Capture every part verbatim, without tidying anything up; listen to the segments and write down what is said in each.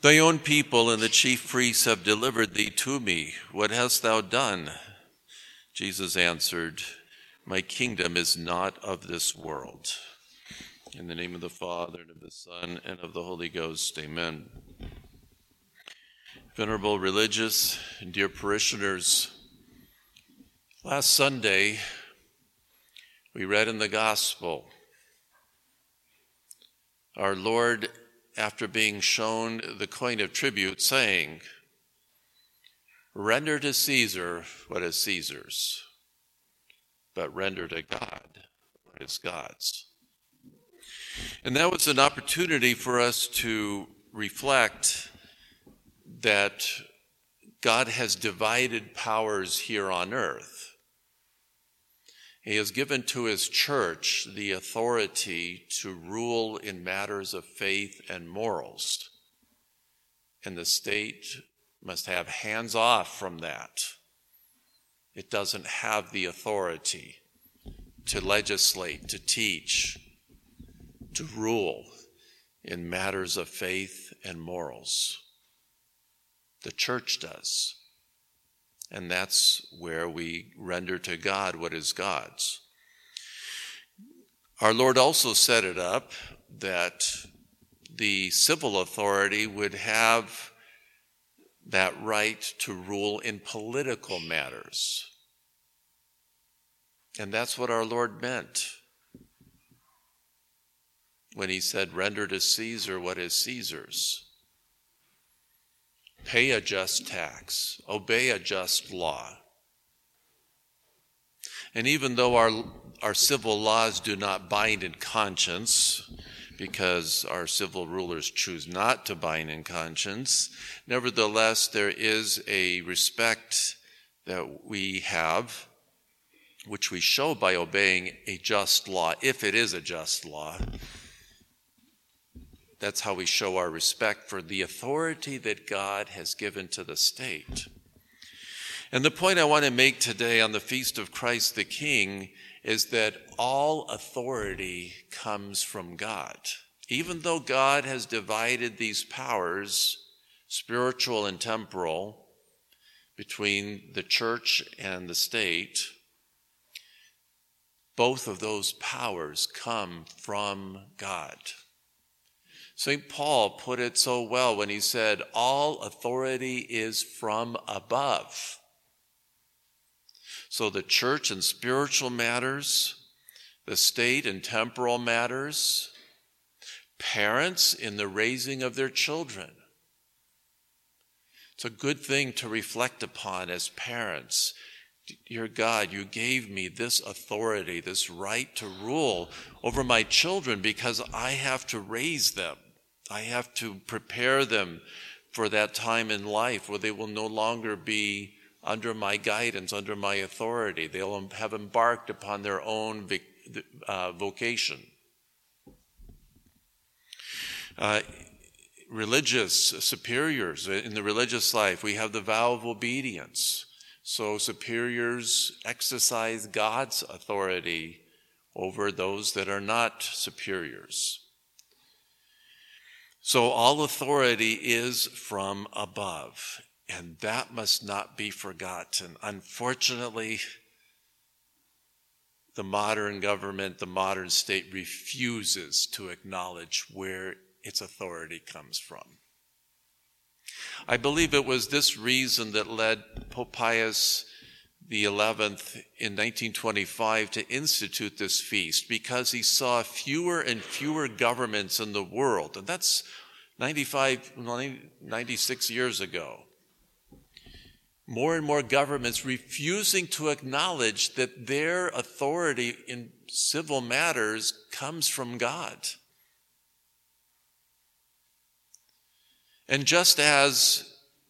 Thy own people and the chief priests have delivered thee to me. What hast thou done? Jesus answered, My kingdom is not of this world. In the name of the Father, and of the Son, and of the Holy Ghost, amen. Venerable religious and dear parishioners, last Sunday we read in the Gospel, our Lord, after being shown the coin of tribute, saying, Render to Caesar what is Caesar's, but render to God what is God's. And that was an opportunity for us to reflect that God has divided powers here on earth. He has given to his church the authority to rule in matters of faith and morals. And the state must have hands off from that. It doesn't have the authority to legislate, to teach, to rule in matters of faith and morals. The church does. And that's where we render to God what is God's. Our Lord also set it up that the civil authority would have that right to rule in political matters. And that's what our Lord meant when he said, Render to Caesar what is Caesar's. Pay a just tax, obey a just law. And even though our, our civil laws do not bind in conscience, because our civil rulers choose not to bind in conscience, nevertheless, there is a respect that we have, which we show by obeying a just law, if it is a just law. That's how we show our respect for the authority that God has given to the state. And the point I want to make today on the Feast of Christ the King is that all authority comes from God. Even though God has divided these powers, spiritual and temporal, between the church and the state, both of those powers come from God. Saint Paul put it so well when he said, all authority is from above. So the church in spiritual matters, the state in temporal matters, parents in the raising of their children. It's a good thing to reflect upon as parents. Dear God, you gave me this authority, this right to rule over my children because I have to raise them. I have to prepare them for that time in life where they will no longer be under my guidance, under my authority. They'll have embarked upon their own uh, vocation. Uh, religious superiors, in the religious life, we have the vow of obedience. So superiors exercise God's authority over those that are not superiors. So all authority is from above, and that must not be forgotten. Unfortunately, the modern government, the modern state refuses to acknowledge where its authority comes from. I believe it was this reason that led Pope Pius the eleventh in nineteen twenty-five to institute this feast, because he saw fewer and fewer governments in the world, and that's ninety-five, ninety-six years ago. More and more governments refusing to acknowledge that their authority in civil matters comes from God. And just as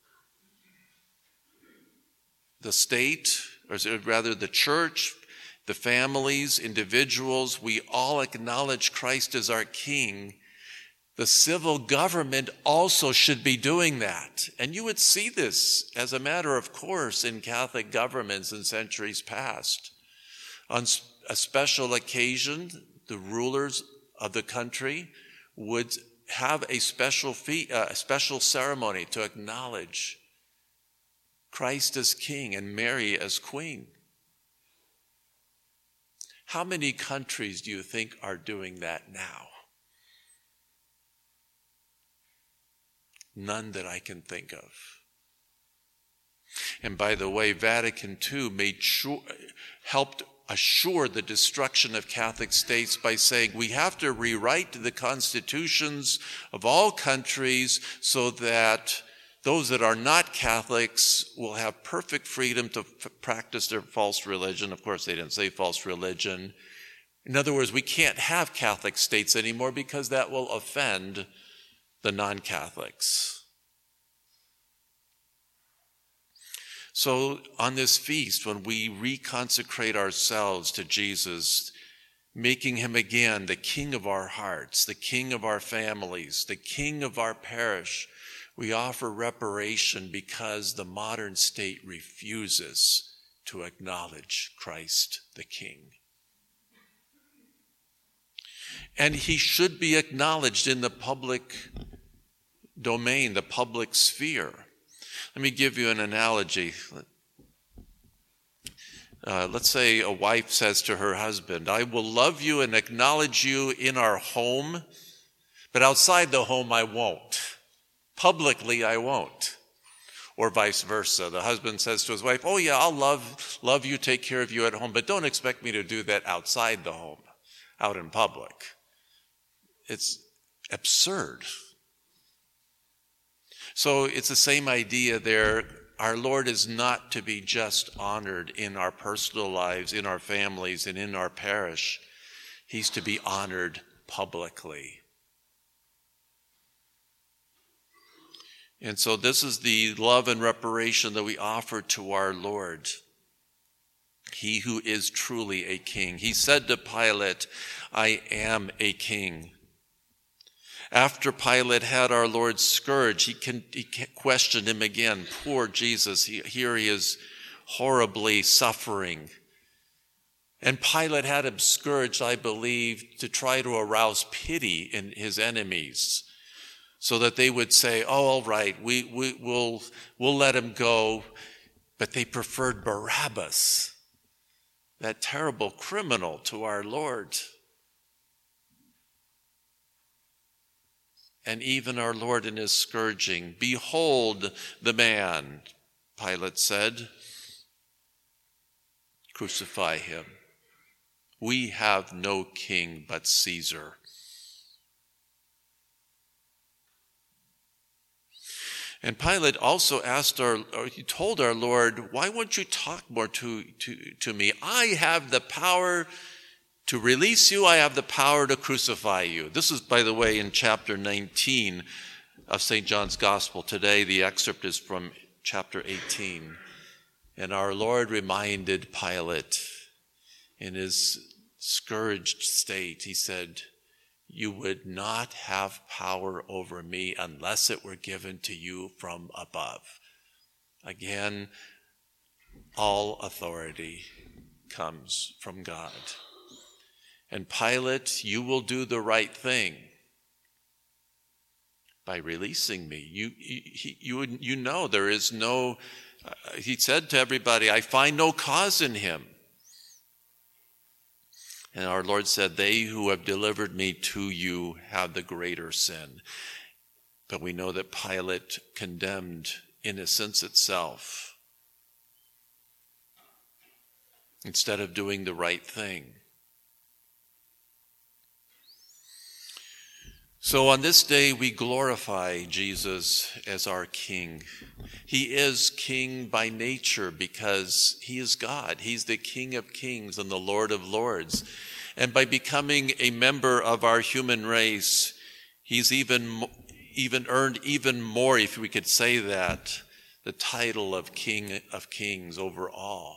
the state, or rather the church, the families, individuals, we all acknowledge Christ as our King, the civil government also should be doing that. And you would see this as a matter of course in Catholic governments in centuries past. On a special occasion, the rulers of the country would have a special fee, uh, a special ceremony to acknowledge Christ as King and Mary as Queen. How many countries do you think are doing that now? None that I can think of. And by the way, Vatican Two made sure, helped assure the destruction of Catholic states by saying we have to rewrite the constitutions of all countries so that those that are not Catholics will have perfect freedom to f- practice their false religion. Of course, they didn't say false religion. In other words, we can't have Catholic states anymore because that will offend the non-Catholics. So on this feast, when we reconsecrate ourselves to Jesus, making him again the King of our hearts, the King of our families, the King of our parish, we offer reparation because the modern state refuses to acknowledge Christ the King. And he should be acknowledged in the public domain, the public sphere. Let me give you an analogy. Uh, let's say a wife says to her husband, I will love you and acknowledge you in our home, but outside the home I won't. Publicly I won't. Or vice versa. The husband says to his wife, oh yeah, I'll love, love you, take care of you at home, but don't expect me to do that outside the home, out in public. It's absurd. So it's the same idea there. Our Lord is not to be just honored in our personal lives, in our families, and in our parish. He's to be honored publicly. And so this is the love and reparation that we offer to our Lord, he who is truly a king. He said to Pilate, I am a king. After Pilate had our Lord scourged, he, can, he questioned him again. Poor Jesus, he, here he is horribly suffering. And Pilate had him scourged, I believe, to try to arouse pity in his enemies, so that they would say, oh, all right, we, we, we'll, we'll let him go. But they preferred Barabbas, that terrible criminal, to our Lord. And even our Lord in his scourging, behold the man, Pilate said, crucify him. We have no king but Caesar. And Pilate also asked our, or he told our Lord, why won't you talk more to, to, to me? I have the power to release you. I have the power to crucify you. This is, by the way, in chapter nineteen of Saint John's Gospel. Today, the excerpt is from chapter eighteen. And our Lord reminded Pilate in his scourged state, he said, you would not have power over me unless it were given to you from above. Again, all authority comes from God. And Pilate, you will do the right thing by releasing me. You, you, you, you know there is no, uh, he said to everybody, I find no cause in him. And our Lord said, they who have delivered me to you have the greater sin. But we know that Pilate condemned innocence itself instead of doing the right thing. So on this day, we glorify Jesus as our King. He is King by nature because he is God. He's the King of kings and the Lord of lords. And by becoming a member of our human race, he's even, even earned even more, if we could say that, the title of King of Kings over all.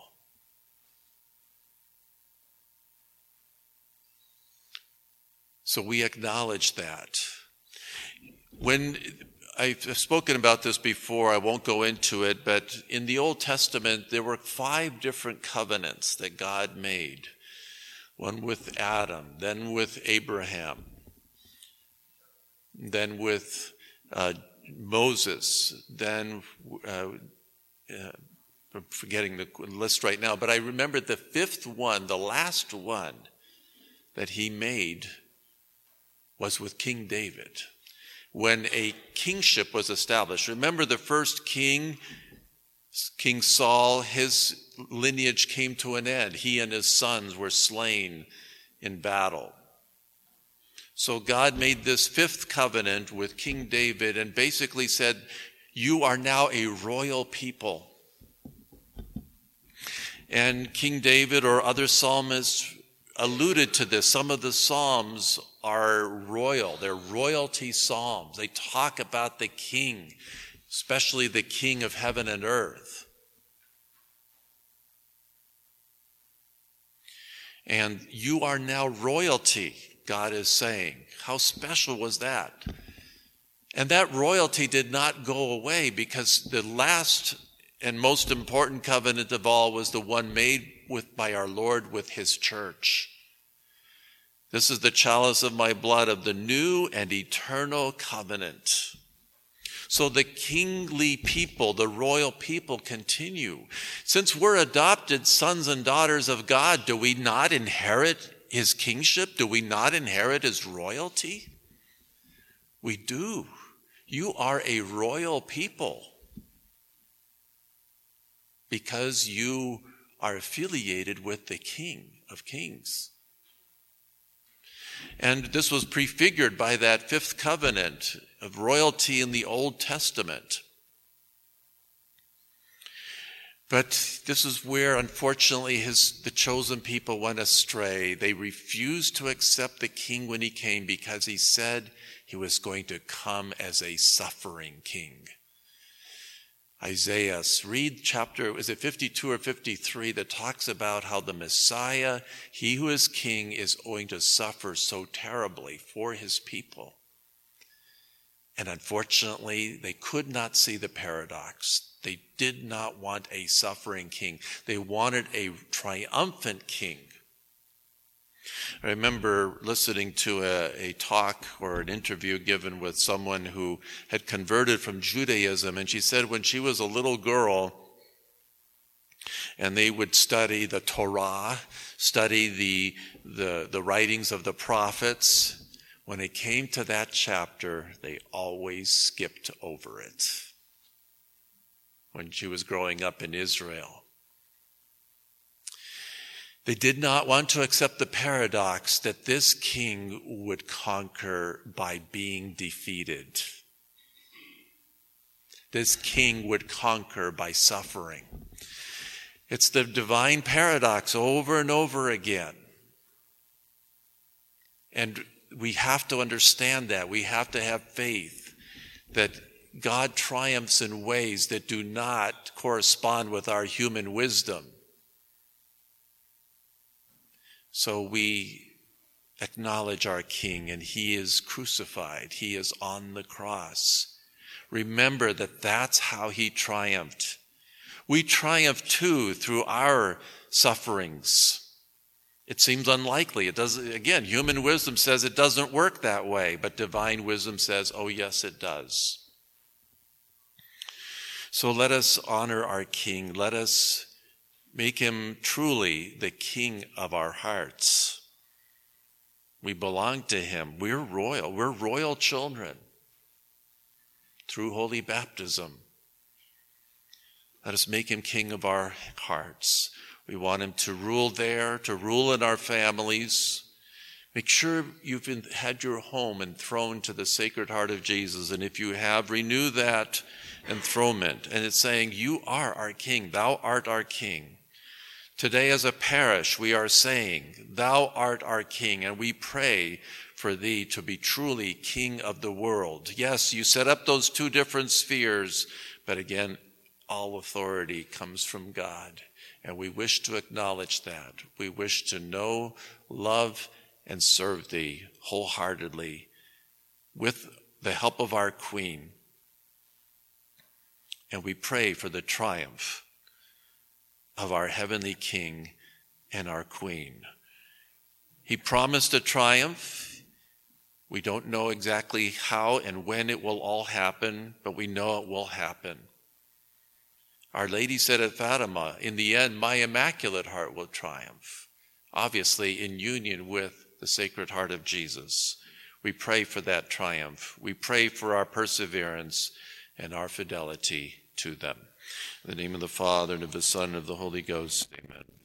So we acknowledge that. When I've spoken about this before, I won't go into it, but in the Old Testament, there were five different covenants that God made. One with Adam, then with Abraham, then with uh, Moses, then, uh, uh, I'm forgetting the list right now, but I remember the fifth one, the last one that he made was with King David. When a kingship was established. Remember the first king, King Saul, his lineage came to an end. He and his sons were slain in battle. So God made this fifth covenant with King David and basically said, you are now a royal people. And King David or other psalmists alluded to this. Some of the psalms are royal. They're royalty psalms. They talk about the king, especially the king of heaven and earth. And you are now royalty, God is saying. How special was that? And that royalty did not go away because the last and most important covenant of all was the one made with by our Lord with his church. This is the chalice of my blood of the new and eternal covenant. So the kingly people, the royal people continue. Since we're adopted sons and daughters of God, do we not inherit his kingship? Do we not inherit his royalty? We do. You are a royal people because you are affiliated with the King of Kings. And this was prefigured by that fifth covenant of royalty in the Old Testament. But this is where, unfortunately, his, the chosen people went astray. They refused to accept the king when he came because he said he was going to come as a suffering king. Isaiah, read chapter, is it fifty-two or fifty-three, that talks about how the Messiah, he who is king, is going to suffer so terribly for his people. And unfortunately, they could not see the paradox. They did not want a suffering king. They wanted a triumphant king. I remember listening to a, a talk or an interview given with someone who had converted from Judaism, and she said when she was a little girl and they would study the Torah, study the, the, the writings of the prophets, when it came to that chapter, they always skipped over it. When she was growing up in Israel, they did not want to accept the paradox that this king would conquer by being defeated. This king would conquer by suffering. It's the divine paradox over and over again. And we have to understand that. We have to have faith that God triumphs in ways that do not correspond with our human wisdom. So we acknowledge our King, and he is crucified. He is on the cross. Remember that that's how he triumphed. We triumph too through our sufferings. It seems unlikely. It doesn't, again, human wisdom says it doesn't work that way, but divine wisdom says, oh yes, it does. So let us honor our King. Let us make him truly the King of our hearts. We belong to him. We're royal. We're royal children through holy baptism. Let us make him King of our hearts. We want him to rule there, to rule in our families. Make sure you've had your home enthroned to the Sacred Heart of Jesus. And if you have, renew that enthronement. And it's saying, you are our King. Thou art our King. Today as a parish, we are saying, thou art our King, and we pray for thee to be truly King of the world. Yes, you set up those two different spheres, but again, all authority comes from God, and we wish to acknowledge that. We wish to know, love, and serve thee wholeheartedly with the help of our Queen. And we pray for the triumph of our heavenly King and our Queen. He promised a triumph. We don't know exactly how and when it will all happen, but we know it will happen. Our Lady said at Fatima, in the end, my Immaculate Heart will triumph, obviously in union with the Sacred Heart of Jesus. We pray for that triumph. We pray for our perseverance and our fidelity to them. In the name of the Father, and of the Son, and of the Holy Ghost, amen.